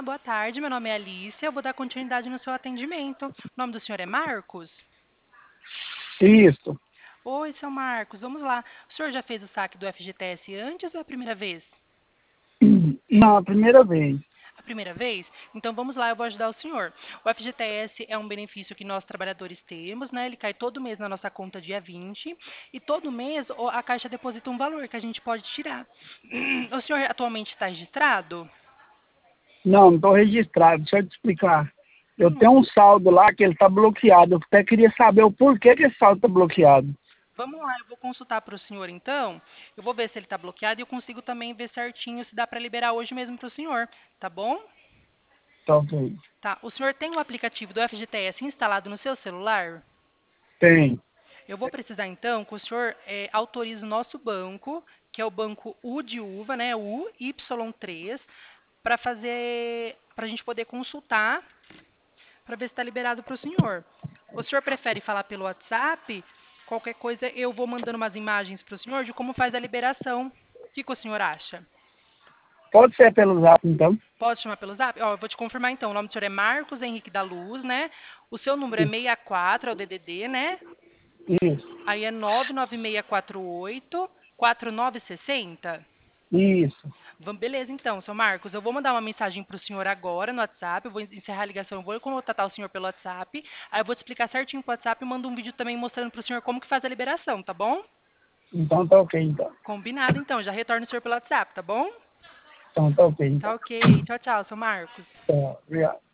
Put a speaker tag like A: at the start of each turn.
A: Olá, boa tarde. Meu nome é Alicia. Eu vou dar continuidade no seu atendimento. O nome do senhor é Marcos?
B: Isso.
A: Oi, seu Marcos. Vamos lá. O senhor já fez o saque do FGTS antes ou é a primeira vez?
B: Não, a primeira vez.
A: A primeira vez? Então vamos lá, eu vou ajudar o senhor. O FGTS é um benefício que nós trabalhadores temos, né? Ele cai todo mês na nossa conta dia 20 e todo mês a Caixa deposita um valor que a gente pode tirar. O senhor atualmente está registrado?
B: Não estou registrado. Deixa eu te explicar. Eu
A: Hum,
B: tenho um saldo lá que ele está bloqueado. Eu até queria saber o porquê que esse saldo está bloqueado.
A: Vamos lá, eu vou consultar para o senhor então. Eu vou ver se ele está bloqueado e eu consigo também ver certinho se dá para liberar hoje mesmo para o senhor, tá bom?
B: Tá ok.
A: Tá. O senhor tem o aplicativo do FGTS instalado no seu celular?
B: Tem.
A: Eu vou precisar então que o senhor autorize o nosso banco, que é o banco U de uva, né? U Y3, para a gente poder consultar para ver se está liberado para o senhor. O senhor prefere falar pelo WhatsApp? Qualquer coisa eu vou mandando umas imagens para o senhor de como faz a liberação. O que o senhor acha?
B: Pode ser pelo zap, então?
A: Pode chamar pelo Zap? Ó, eu vou te confirmar então. O nome do senhor é Marcos Henrique da Luz, né? O seu número é 64, é o DDD, né?
B: Isso.
A: Aí é 99648 4960.
B: Isso.
A: Beleza, então, seu Marcos, eu vou mandar uma mensagem para o senhor agora no WhatsApp, eu vou encerrar a ligação, eu vou contatar o senhor pelo WhatsApp, aí eu vou te explicar certinho pelo WhatsApp e mando um vídeo também mostrando para o senhor como que faz a liberação, tá bom?
B: Então tá ok, então.
A: Combinado, então, já retorno o senhor pelo WhatsApp, tá bom?
B: Então tá ok,
A: Tá
B: então.
A: ok, tchau, tchau, seu Marcos.
B: Tá, obrigado.